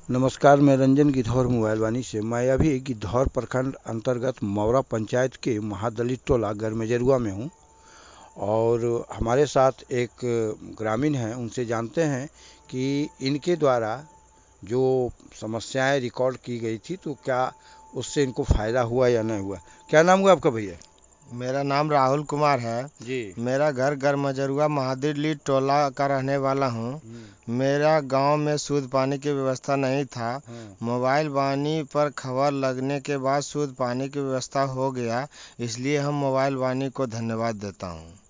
नमस्कार, मैं रंजन गिद्धौर मोबाइल वानी से। मैं अभी गिद्धौर प्रखंड अंतर्गत मौरा पंचायत के महादलित टोला गरमेजरुआ में हूँ और हमारे साथ एक ग्रामीण हैं। उनसे जानते हैं कि इनके द्वारा जो समस्याएं रिकॉर्ड की गई थी तो क्या उससे इनको फ़ायदा हुआ या नहीं हुआ। क्या नाम हुआ आपका भैया? मेरा नाम राहुल कुमार है। जी। मेरा घर गरमजरुआ महादिली टोला का रहने वाला हूँ। मेरा गांव में शुद्ध पानी की व्यवस्था नहीं था। मोबाइल वाणी पर खबर लगने के बाद शुद्ध पानी की व्यवस्था हो गया, इसलिए हम मोबाइल वाणी को धन्यवाद देता हूँ।